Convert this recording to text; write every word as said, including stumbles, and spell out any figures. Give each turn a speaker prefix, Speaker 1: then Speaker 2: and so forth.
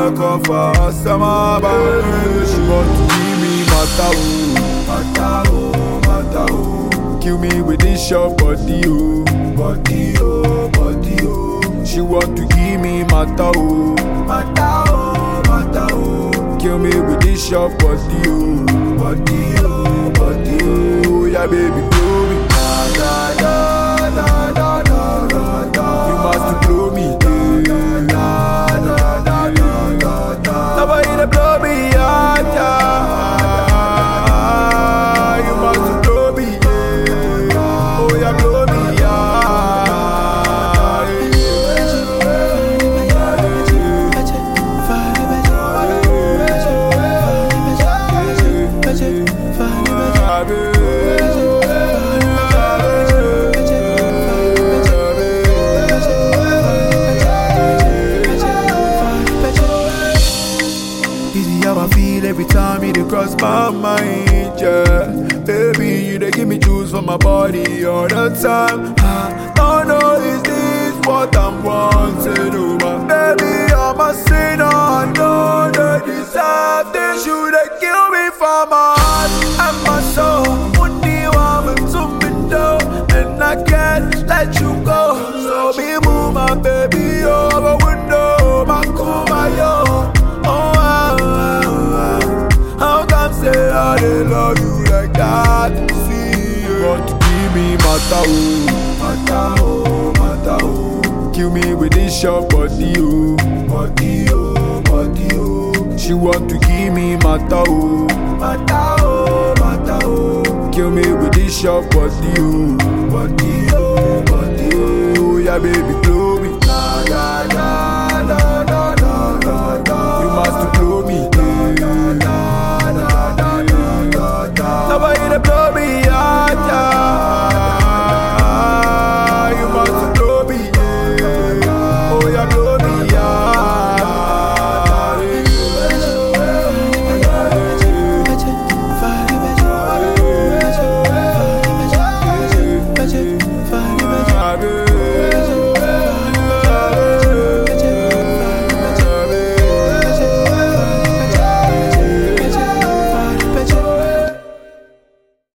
Speaker 1: back off her summer body. She want to give me mata oh, mata oh, mata oh. Kill me with this short body oh, body oh, body oh. She want to give me mata oh, mata oh, mata oh. Kill me with this short body oh, body oh, body oh. Yeah baby blow me, da da da da da da da da. You must blow me, da da da da da da da. Nobody to blow me, yeah, yeah. You must blow me, yeah. Oh yeah, blow me, yeah. Every time you dey cross my mind, yeah. Baby, you dey give me juice for my body all the time. I don't know, is this what I'm wanting, oh my baby, I'm a sinner. I know they deserve this. You dey kill me for my heart and my soul. Only one to me though, and I can't let you go. So me move my baby over window, my coma yo. Say I dey love you like that. See you want to give me mata oh, mata oh, mata oh. Kill me with this short body oh, body oh, body oh. She want to give me mata oh, mata oh, mata oh. Kill me with this short body oh, body oh, body oh. Yeah baby